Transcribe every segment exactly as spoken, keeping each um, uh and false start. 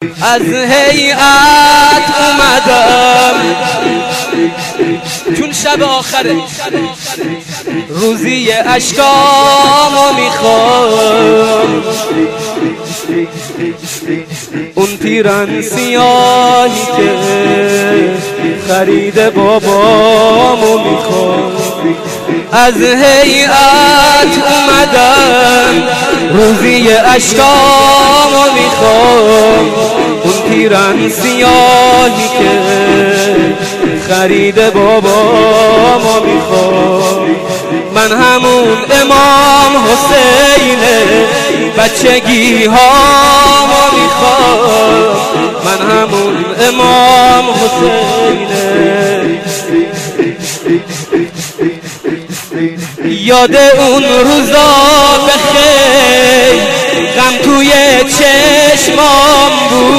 از هیئت اومدم چون شب آخره روزی اشکامو میخوام اون پیرن سیاهی که خرید بابامو میخوام از هیئت اومدم روزی اشکامو میخوام اون پیرن سیاهی که خرید بابامو میخوام من همون امام حسینه بچگی هامو میخوام من همون امام حسینه یاد اون روزا بخیر غم توی چشمام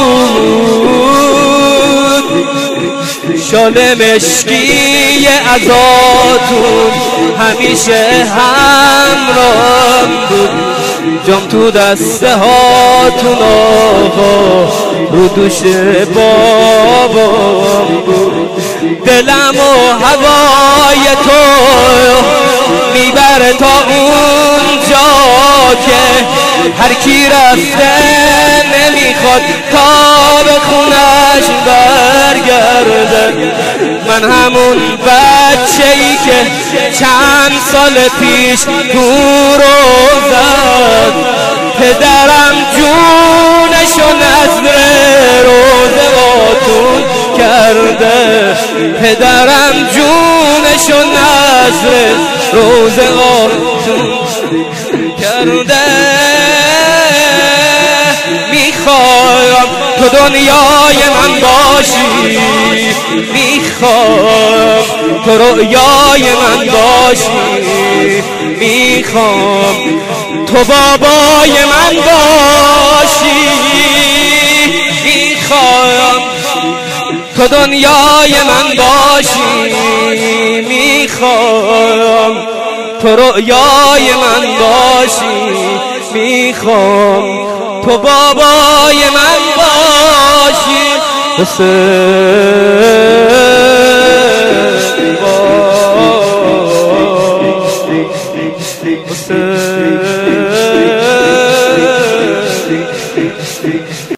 بود شال مشکی ازاتون همیشه همرام بود جام تو دسته هاتون آقا رو دوش بابام بود دلم و هوای تو میبره تا اونجا که هر کی رفته نمیخواد تا به خونش برگرده من همون بچه ای که چند سال پیش دور زد پدرم جونشو نذر روزه باتون کرده پدرم جونشو نذر روزه باتون کرده میخوام تو دنیای من باشی میخوام تو رویای من باشی میخوام تو بابای من باشی میخوام تو دنیای من باشی میخوام تو رویای من باشی میخوام تو بابای من باشی حسین